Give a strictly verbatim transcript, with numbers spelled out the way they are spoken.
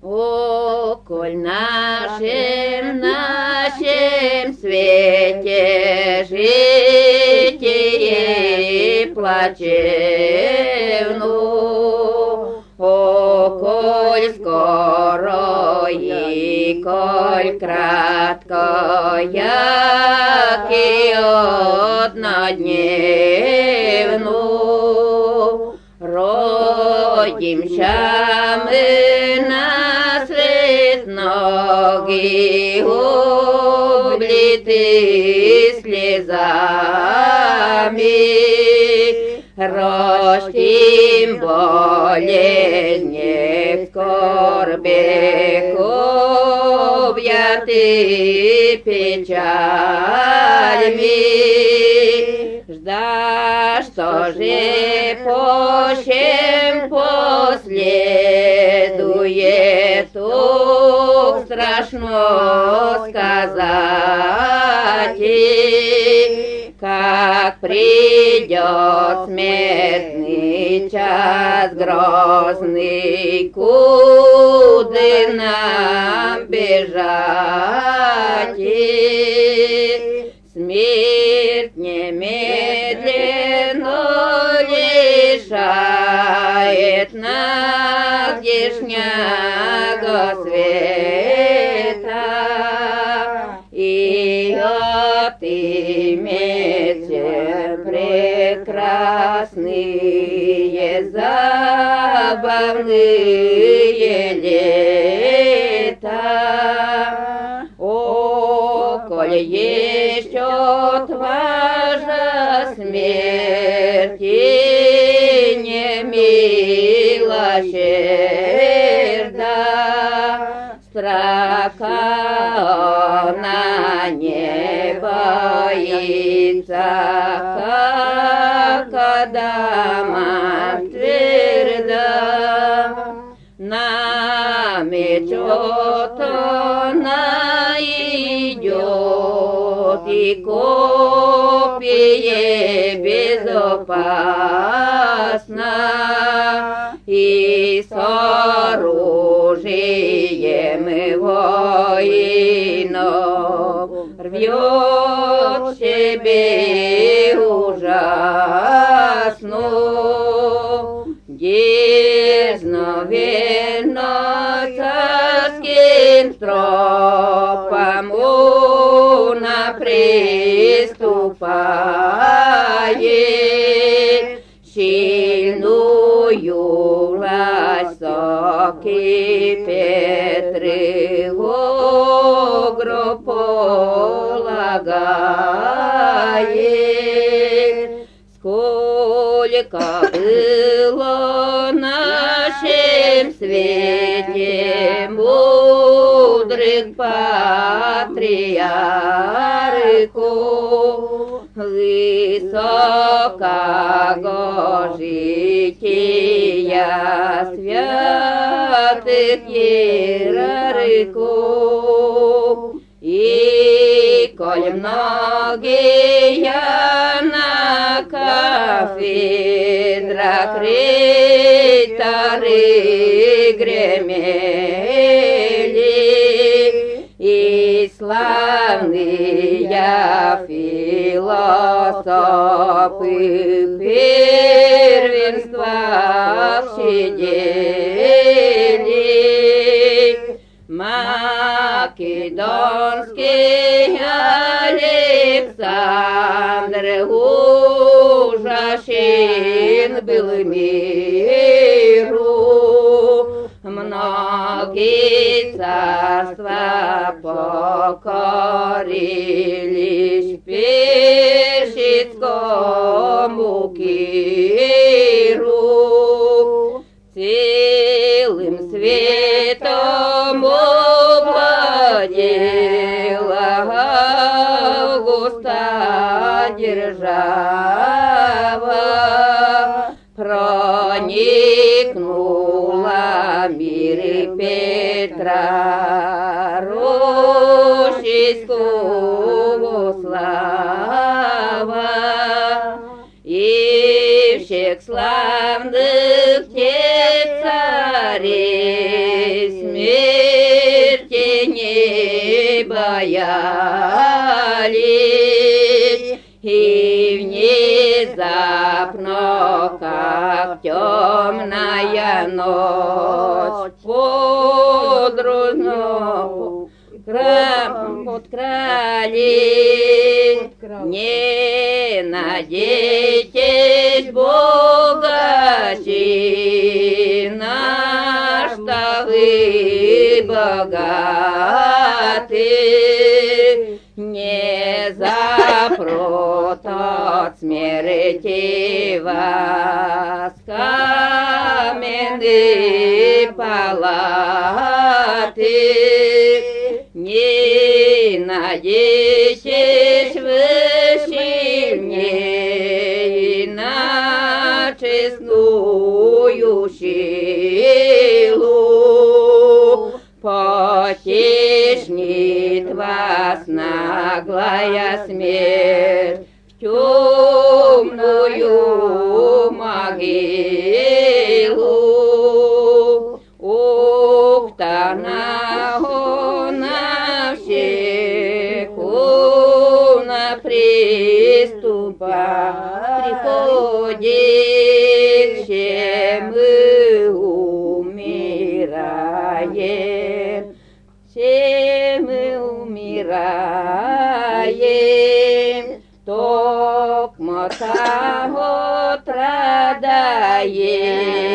О, коль нашем, нашем свете житие плачевно, о, коль скоро и коль кратко, яки однодневно, родимся мы насред ноги, облиты слезами, ростим болезни, скорби, объяты печалями, жда, что же почем последует, то страшно сказать, как придет смертный час грозный, куда нам бежать. Смерть немедленно лишает нас здешнего света, и отымете прекрасные забавные лета. О, коль есть отважа смерти не милосерда, страха она не боится, как Адама тверда. Намечет она идет, и копье безопасно, и с оружием воинов рвет себе ужасно. Дерзновенно царским стропом он приступает, сильную власть соки Петры огру полагает. Сколько было нашем свете мудрых патриархов, высокого жития святых иерархов, и коль многие на кафедрах риторы гремели, и славные философы первенства сидели. Македонский Александр ужасен был миру, многие царства покорились персидскому Киру. Целым светом овладела Августа держава, проникнула мир Петра российского слава, и всех славных тех царей смерть боялись, и внезапно, как темная ночь, подружно подкрались. Не надейтесь, богачи, на что вы богаты, не запрут от смерти вас каменные палаты. Не надейтесь выше мне на честную силу, потешнит вас наглая смерть в темную могилу. Ух-та на всех на приступа приходит, все мы умираем, все мы умираем, токмо того страдаем.